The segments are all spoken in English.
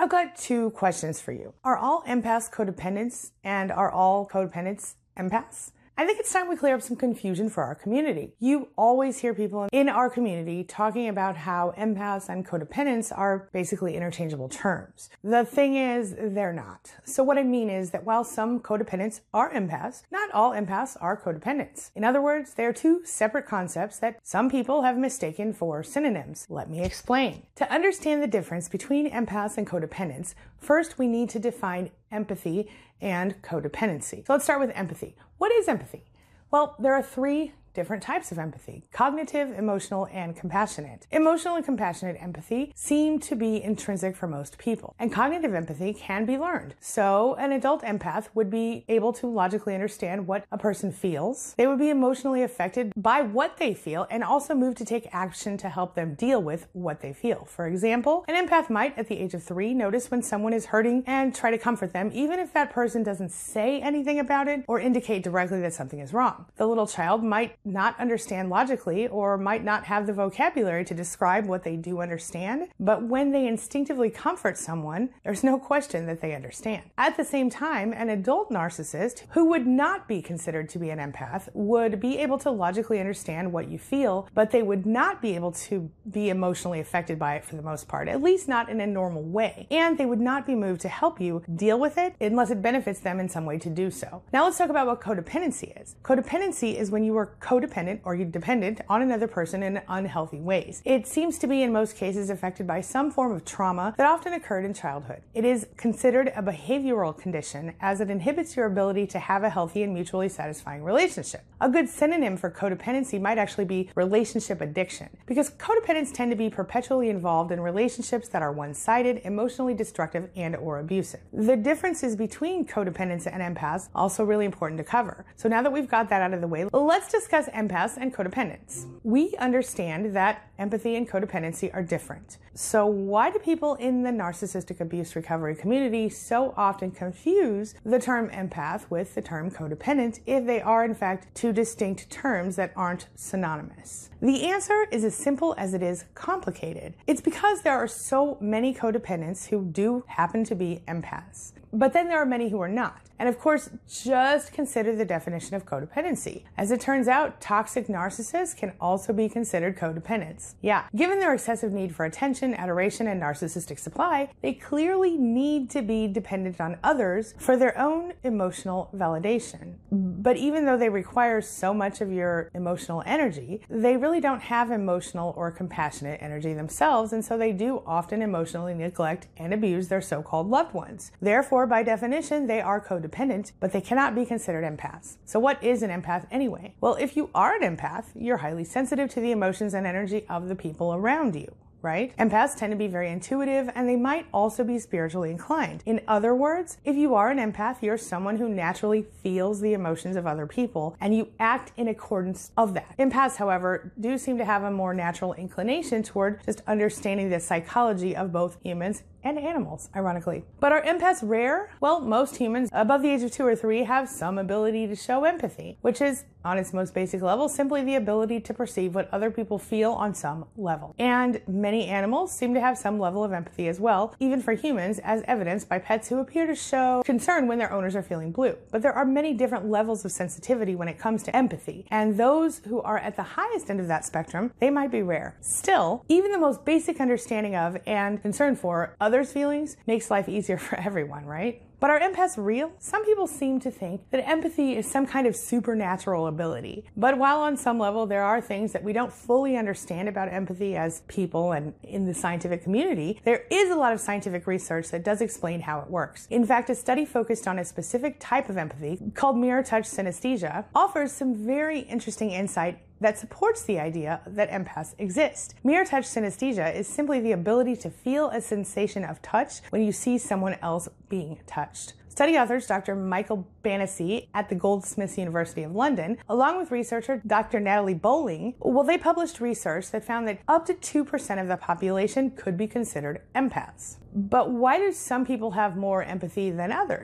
I've got two questions for you. Are all empaths codependents, and are all codependents empaths? I think it's time we clear up some confusion for our community. You always hear people in our community talking about how empaths and codependents are basically interchangeable terms. The thing is, they're not. So what I mean is that while some codependents are empaths, not all empaths are codependents. In other words, they are two separate concepts that some people have mistaken for synonyms. Let me explain. To understand the difference between empaths and codependents, first we need to define empathy and codependency. So let's start with empathy. What is empathy? Well, there are three different types of empathy: cognitive, emotional, and compassionate. Emotional and compassionate empathy seem to be intrinsic for most people, and cognitive empathy can be learned. So an adult empath would be able to logically understand what a person feels. They would be emotionally affected by what they feel and also move to take action to help them deal with what they feel. For example, an empath might, at the age of 3, notice when someone is hurting and try to comfort them, even if that person doesn't say anything about it or indicate directly that something is wrong. The little child might not understand logically or might not have the vocabulary to describe what they do understand, but when they instinctively comfort someone, there's no question that they understand. At the same time, an adult narcissist who would not be considered to be an empath would be able to logically understand what you feel, but they would not be able to be emotionally affected by it for the most part, at least not in a normal way. And they would not be moved to help you deal with it unless it benefits them in some way to do so. Now let's talk about what codependency is. Codependency is when you are codependent or you're dependent on another person in unhealthy ways. It seems to be in most cases affected by some form of trauma that often occurred in childhood. It is considered a behavioral condition as it inhibits your ability to have a healthy and mutually satisfying relationship. A good synonym for codependency might actually be relationship addiction, because codependents tend to be perpetually involved in relationships that are one-sided, emotionally destructive, and or abusive. The differences between codependents and empaths also really important to cover. So now that we've got that out of the way, let's discuss empaths and codependents. We understand that empathy and codependency are different. So why do people in the narcissistic abuse recovery community so often confuse the term empath with the term codependent if they are in fact two distinct terms that aren't synonymous? The answer is as simple as it is complicated. It's because there are so many codependents who do happen to be empaths, but then there are many who are not. And of course, just consider the definition of codependency. As it turns out, toxic narcissists can also be considered codependents. Yeah, given their excessive need for attention, adoration, and narcissistic supply, they clearly need to be dependent on others for their own emotional validation. But even though they require so much of your emotional energy, they really don't have emotional or compassionate energy themselves, and so they do often emotionally neglect and abuse their so-called loved ones. Therefore, by definition, they are codependent, but they cannot be considered empaths. So what is an empath anyway? Well, if you are an empath, you're highly sensitive to the emotions and energy of the people around you. Right? Empaths tend to be very intuitive, and they might also be spiritually inclined. In other words, if you are an empath, you're someone who naturally feels the emotions of other people, and you act in accordance of that. Empaths, however, do seem to have a more natural inclination toward just understanding the psychology of both humans and animals, ironically. But are empaths rare? Well, most humans above the age of 2 or 3 have some ability to show empathy, which is, on its most basic level, simply the ability to perceive what other people feel on some level. And many animals seem to have some level of empathy as well, even for humans, as evidenced by pets who appear to show concern when their owners are feeling blue. But there are many different levels of sensitivity when it comes to empathy, and those who are at the highest end of that spectrum, they might be rare. Still, even the most basic understanding of and concern for others' feelings makes life easier for everyone, right? But are empaths real? Some people seem to think that empathy is some kind of supernatural ability. But while on some level there are things that we don't fully understand about empathy as people and in the scientific community, there is a lot of scientific research that does explain how it works. In fact, a study focused on a specific type of empathy called mirror touch synesthesia offers some very interesting insight that supports the idea that empaths exist. Mirror touch synesthesia is simply the ability to feel a sensation of touch when you see someone else being touched. Study authors Dr. Michael Bannister at the Goldsmiths University of London, along with researcher Dr. Natalie Bowling, they published research that found that up to 2% of the population could be considered empaths. But why do some people have more empathy than others?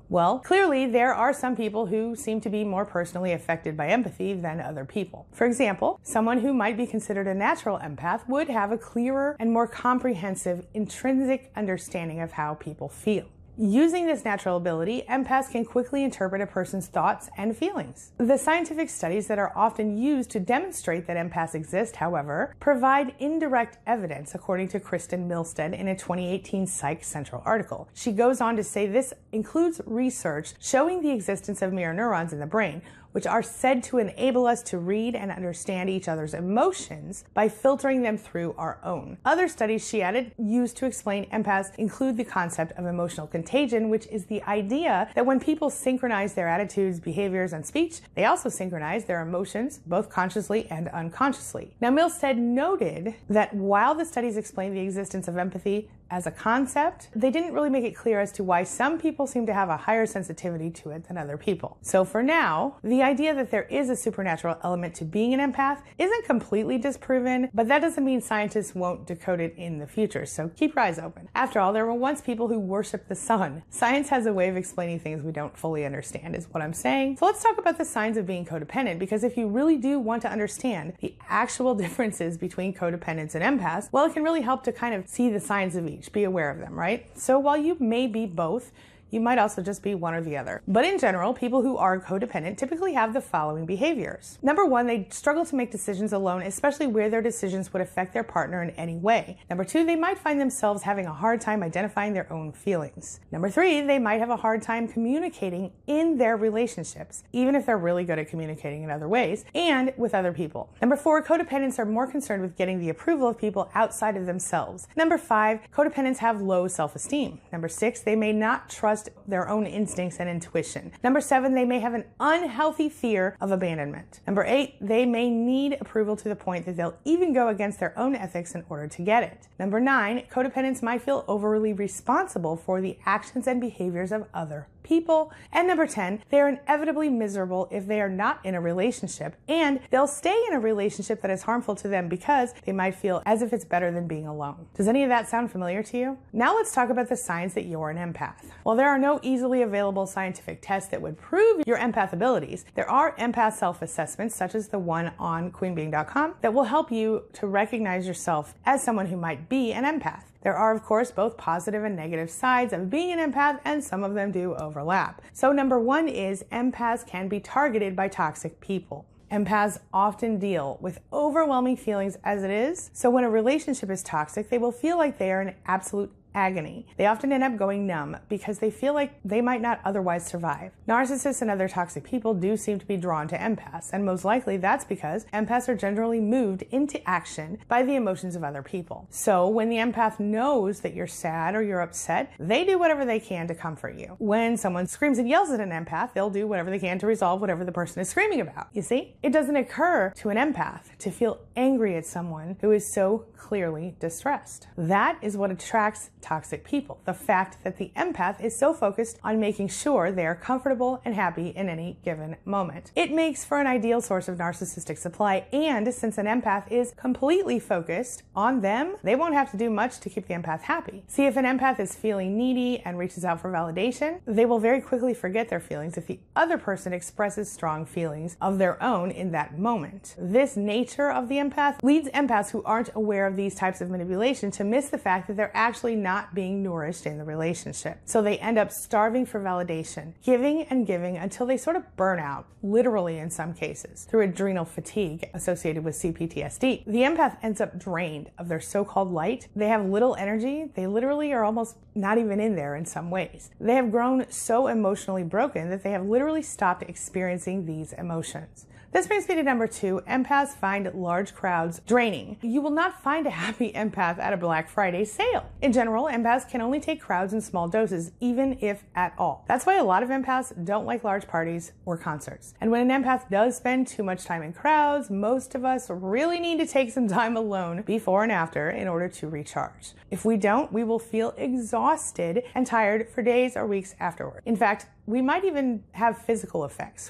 Well, clearly there are some people who seem to be more personally affected by empathy than other people. For example, someone who might be considered a natural empath would have a clearer and more comprehensive intrinsic understanding of how people feel. Using this natural ability, empaths can quickly interpret a person's thoughts and feelings. The scientific studies that are often used to demonstrate that empaths exist, however, provide indirect evidence, according to Kristen Milstead in a 2018 Psych Central article. She goes on to say this includes research showing the existence of mirror neurons in the brain, which are said to enable us to read and understand each other's emotions by filtering them through our own. Other studies, she added, used to explain empaths include the concept of emotional contagion, which is the idea that when people synchronize their attitudes, behaviors, and speech, they also synchronize their emotions, both consciously and unconsciously. Now, Milstead noted that while the studies explain the existence of empathy as a concept, they didn't really make it clear as to why some people seem to have a higher sensitivity to it than other people. So for now, the idea that there is a supernatural element to being an empath isn't completely disproven, but that doesn't mean scientists won't decode it in the future, so keep your eyes open. After all, there were once people who worshiped the sun. Science has a way of explaining things we don't fully understand, is what I'm saying. So let's talk about the signs of being codependent, because if you really do want to understand the actual differences between codependents and empaths, well, it can really help to kind of see the signs of each. Be aware of them, right? So while you may be both, you might also just be one or the other. But in general, people who are codependent typically have the following behaviors. Number one, they struggle to make decisions alone, especially where their decisions would affect their partner in any way. Number two, they might find themselves having a hard time identifying their own feelings. Number three, they might have a hard time communicating in their relationships, even if they're really good at communicating in other ways, and with other people. Number four, codependents are more concerned with getting the approval of people outside of themselves. Number five, codependents have low self-esteem. Number six, they may not trust their own instincts and intuition. Number seven, they may have an unhealthy fear of abandonment. Number eight, they may need approval to the point that they'll even go against their own ethics in order to get it. Number nine, codependents might feel overly responsible for the actions and behaviors of other people. And number 10, they're inevitably miserable if they are not in a relationship, and they'll stay in a relationship that is harmful to them because they might feel as if it's better than being alone. Does any of that sound familiar to you? Now let's talk about the signs that you're an empath. While there are no easily available scientific tests that would prove your empath abilities, there are empath self-assessments, such as the one on queenbeing.com, that will help you to recognize yourself as someone who might be an empath. There are, of course, both positive and negative sides of being an empath, and some of them do overlap. So number one is empaths can be targeted by toxic people. Empaths often deal with overwhelming feelings as it is, so when a relationship is toxic, they will feel like they are in absolute agony. They often end up going numb because they feel like they might not otherwise survive. Narcissists and other toxic people do seem to be drawn to empaths, and most likely that's because empaths are generally moved into action by the emotions of other people. So when the empath knows that you're sad or you're upset, they do whatever they can to comfort you. When someone screams and yells at an empath, they'll do whatever they can to resolve whatever the person is screaming about. You see? It doesn't occur to an empath to feel angry at someone who is so clearly distressed. That is what attracts toxic people. The fact that the empath is so focused on making sure they are comfortable and happy in any given moment. It makes for an ideal source of narcissistic supply, and since an empath is completely focused on them, they won't have to do much to keep the empath happy. See, if an empath is feeling needy and reaches out for validation, they will very quickly forget their feelings if the other person expresses strong feelings of their own in that moment. This nature of the empath leads empaths who aren't aware of these types of manipulation to miss the fact that they're actually not being nourished in the relationship. So they end up starving for validation, giving and giving until they sort of burn out, literally in some cases, through adrenal fatigue associated with CPTSD. The empath ends up drained of their so-called light. They have little energy. They literally are almost not even in there in some ways. They have grown so emotionally broken that they have literally stopped experiencing these emotions. This brings me to number 2. Empaths find large crowds draining. You will not find a happy empath at a Black Friday sale. In general, empaths can only take crowds in small doses, even if at all. That's why a lot of empaths don't like large parties or concerts. And when an empath does spend too much time in crowds, most of us really need to take some time alone before and after in order to recharge. If we don't, we will feel exhausted and tired for days or weeks afterward. In fact, we might even have physical effects, which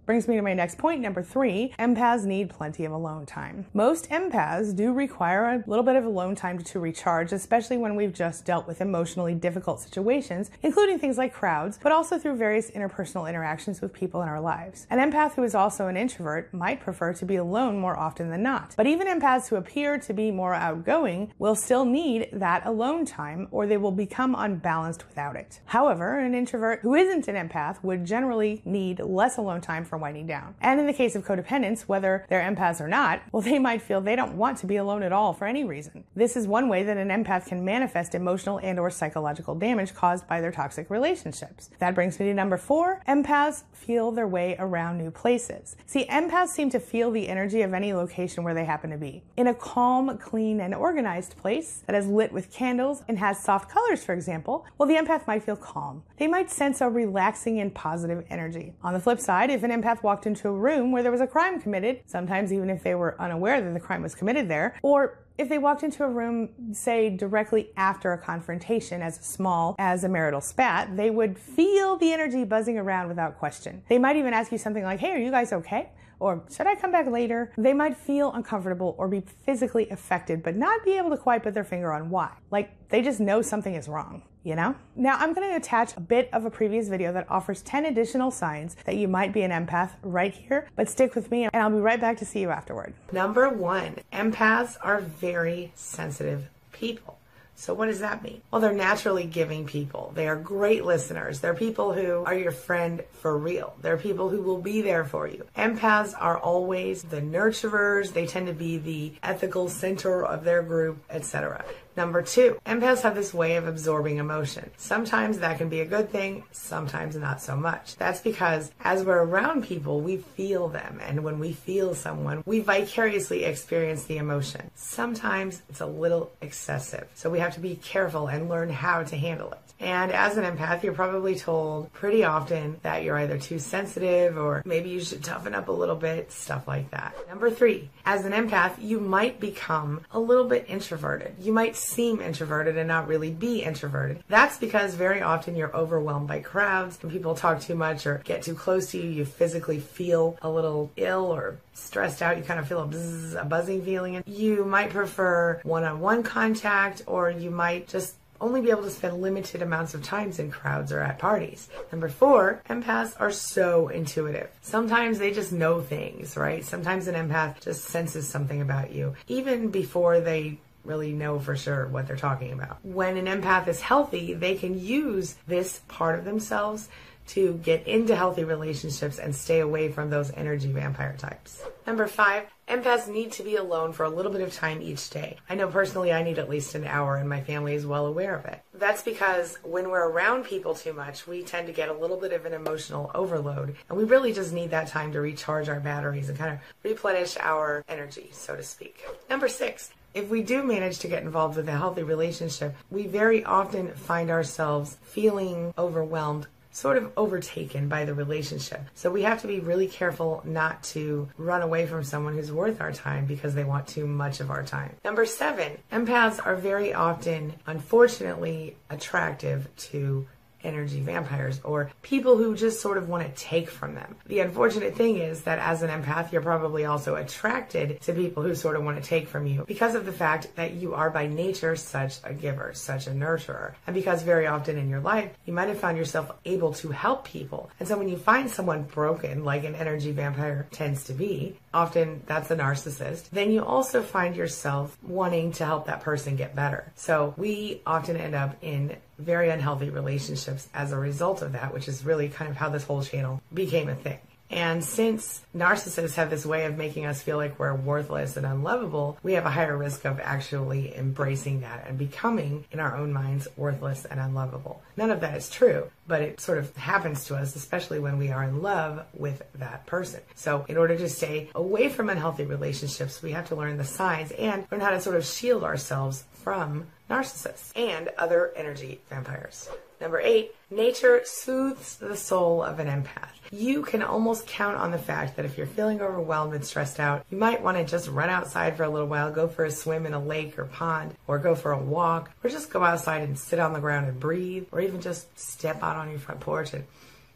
Brings me to my next point, number 3, empaths need plenty of alone time. Most empaths do require a little bit of alone time to recharge, especially when we've just dealt with emotionally difficult situations, including things like crowds, but also through various interpersonal interactions with people in our lives. An empath who is also an introvert might prefer to be alone more often than not. But even empaths who appear to be more outgoing will still need that alone time, or they will become unbalanced without it. However, an introvert who isn't an empath would generally need less alone time for winding down. And in the case of codependents, whether they're empaths or not, well, they might feel they don't want to be alone at all for any reason. This is one way that an empath can manifest emotional and or psychological damage caused by their toxic relationships. That brings me to number 4, empaths feel their way around new places. See, empaths seem to feel the energy of any location where they happen to be. In a calm, clean, and organized place that is lit with candles and has soft colors, for example, well, the empath might feel calm. They might sense a relaxing and positive energy. On the flip side, if an empath walked into a room where there was a crime committed, sometimes even if they were unaware that the crime was committed there, or if they walked into a room, say, directly after a confrontation as small as a marital spat, they would feel the energy buzzing around without question. They might even ask you something like, hey, are you guys okay? Or should I come back later? They might feel uncomfortable or be physically affected, but not be able to quite put their finger on why. Like, they just know something is wrong. You know? Now I'm going to attach a bit of a previous video that offers 10 additional signs that you might be an empath right here, but stick with me and I'll be right back to see you afterward. Number 1, empaths are very sensitive people. So what does that mean? Well, they're naturally giving people. They are great listeners. They're people who are your friend for real. They're people who will be there for you. Empaths are always the nurturers. They tend to be the ethical center of their group, etc. Number 2, empaths have this way of absorbing emotion. Sometimes that can be a good thing, sometimes not so much. That's because as we're around people, we feel them. And when we feel someone, we vicariously experience the emotion. Sometimes it's a little excessive. So we have to be careful and learn how to handle it. And as an empath, you're probably told pretty often that you're either too sensitive or maybe you should toughen up a little bit, stuff like that. Number 3, as an empath, you might become a little bit introverted. You might seem introverted and not really be introverted. That's because very often you're overwhelmed by crowds. When people talk too much or get too close to you, you physically feel a little ill or stressed out. You kind of feel a buzzing feeling. You might prefer one-on-one contact, or you might just only be able to spend limited amounts of times in crowds or at parties. Number 4, empaths are so intuitive. Sometimes they just know things, right? Sometimes an empath just senses something about you, even before they really know for sure what they're talking about. When an empath is healthy, they can use this part of themselves to get into healthy relationships and stay away from those energy vampire types. Number 5, empaths need to be alone for a little bit of time each day. I know personally I need at least an hour, and my family is well aware of it. That's because when we're around people too much, we tend to get a little bit of an emotional overload, and we really just need that time to recharge our batteries and kind of replenish our energy, so to speak. Number 6, if we do manage to get involved with a healthy relationship, we very often find ourselves feeling overwhelmed, sort of overtaken by the relationship. So we have to be really careful not to run away from someone who's worth our time because they want too much of our time. Number 7, empaths are very often, unfortunately, attractive to energy vampires or people who just sort of want to take from them. The unfortunate thing is that as an empath, you're probably also attracted to people who sort of want to take from you because of the fact that you are by nature such a giver, such a nurturer. And because very often in your life, you might have found yourself able to help people. And so when you find someone broken, like an energy vampire tends to be, often that's a narcissist, then you also find yourself wanting to help that person get better. So we often end up in very unhealthy relationships as a result of that, which is really kind of how this whole channel became a thing. And since narcissists have this way of making us feel like we're worthless and unlovable, we have a higher risk of actually embracing that and becoming, in our own minds, worthless and unlovable. None of that is true, but it sort of happens to us, especially when we are in love with that person. So in order to stay away from unhealthy relationships, we have to learn the signs and learn how to sort of shield ourselves from narcissists and other energy vampires. Number 8, nature soothes the soul of an empath. You can almost count on the fact that if you're feeling overwhelmed and stressed out, you might want to just run outside for a little while, go for a swim in a lake or pond, or go for a walk, or just go outside and sit on the ground and breathe, or even just step out on your front porch and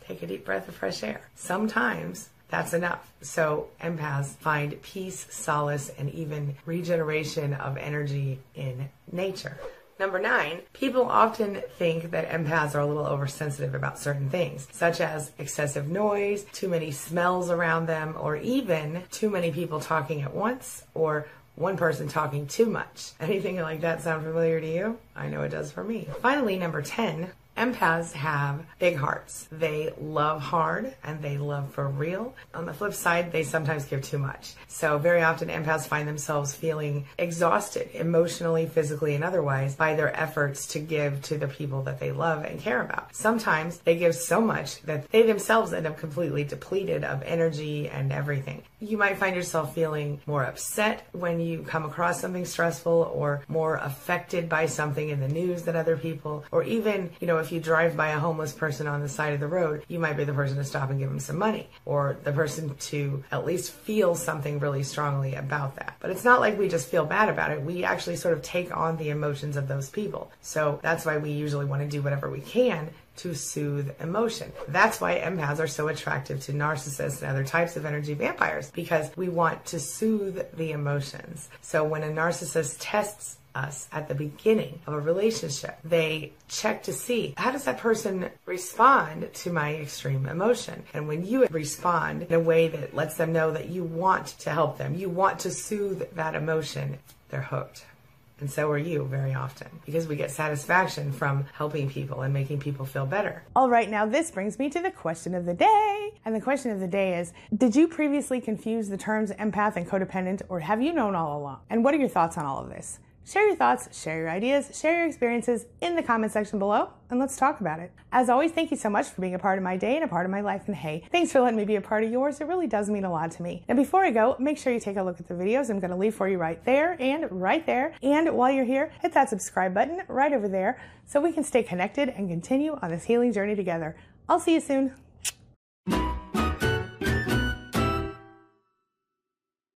take a deep breath of fresh air. Sometimes that's enough. So empaths find peace, solace, and even regeneration of energy in nature. Number 9, people often think that empaths are a little oversensitive about certain things, such as excessive noise, too many smells around them, or even too many people talking at once, or one person talking too much. Anything like that sound familiar to you? I know it does for me. Finally, number 10, empaths have big hearts. They love hard and they love for real. On the flip side, they sometimes give too much. So very often empaths find themselves feeling exhausted emotionally, physically, and otherwise by their efforts to give to the people that they love and care about. Sometimes they give so much that they themselves end up completely depleted of energy and everything. You might find yourself feeling more upset when you come across something stressful, or more affected by something in the news than other people, or even, if you drive by a homeless person on the side of the road, you might be the person to stop and give them some money, or the person to at least feel something really strongly about that. But it's not like we just feel bad about it. We actually sort of take on the emotions of those people. So that's why we usually want to do whatever we can to soothe emotion. That's why empaths are so attractive to narcissists and other types of energy vampires, because we want to soothe the emotions. So when a narcissist tests us at the beginning of a relationship, they check to see, how does that person respond to my extreme emotion? And when you respond in a way that lets them know that you want to help them, you want to soothe that emotion, they're hooked. And so are you very often, because we get satisfaction from helping people and making people feel better. All right, now this brings me to the question of the day. And the question of the day is, did you previously confuse the terms empath and codependent, or have you known all along? And what are your thoughts on all of this? Share your thoughts, share your ideas, share your experiences in the comment section below, and let's talk about it. As always, thank you so much for being a part of my day and a part of my life. And hey, thanks for letting me be a part of yours. It really does mean a lot to me. Now, before I go, make sure you take a look at the videos I'm going to leave for you right there and right there. And while you're here, hit that subscribe button right over there so we can stay connected and continue on this healing journey together. I'll see you soon.